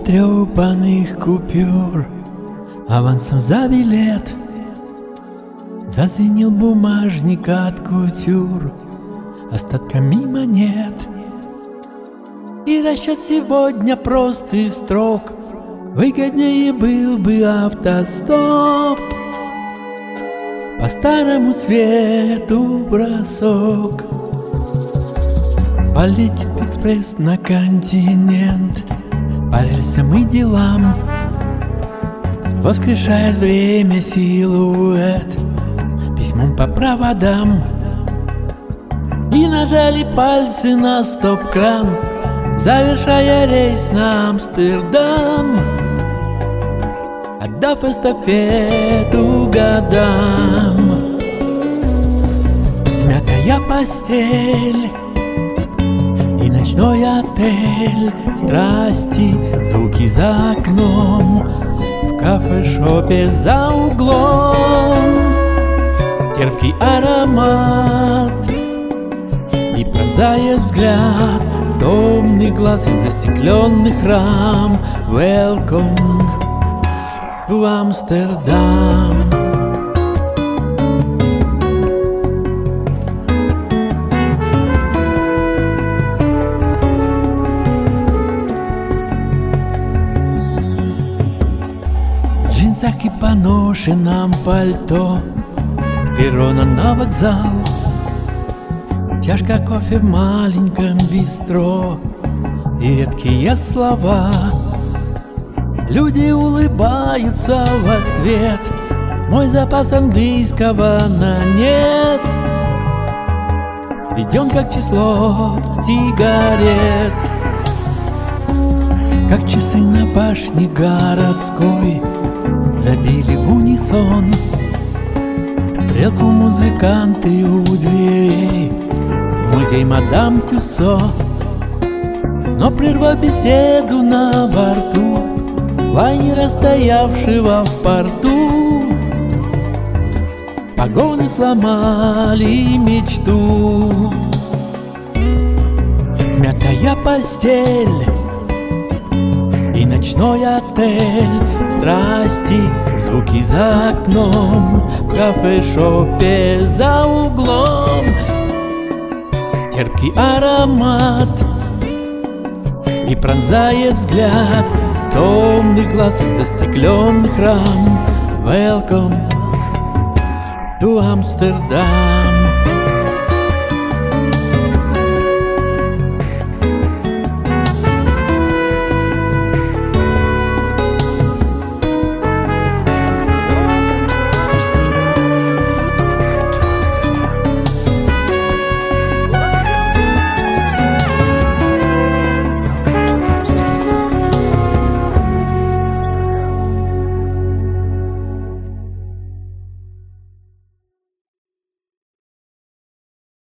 потрепанных купюр, авансом за билет. Зазвенел бумажник от кутюр остатками монет. И расчет сегодня прост и строг, выгоднее был бы автостоп. По старому свету бросок, полетит экспресс на континент, по рельсам и делам воскрешает время силуэт письмом по проводам. И нажали пальцы на стоп-кран, завершая рейс на Амстердам, отдав эстафету годам. Смятая постель и ночной отель, страсти, звуки за окном, в кафешопе за углом, терпкий аромат и пронзает взгляд томный глаз из застекленных рам. Welcome to Amsterdam. В джинсах и поношенном пальто с перрона на вокзал, чашка кофе в маленьком бистро и редкие слова. Люди улыбаются в ответ, мой запас английского на нет сведен как число сигарет. Как часы на башне городской забили в унисон, стрелку музыканты у дверей, музей мадам Тюссо. Но прервав беседу на борту лайнера, стоявшего в порту, погоны сломали мечту. Смятая постель и ночной отель, страсти, звуки за окном, в кафешопе за углом, терпкий аромат и пронзает взгляд томный глаз из застекленных рам. Welcome to Amsterdam.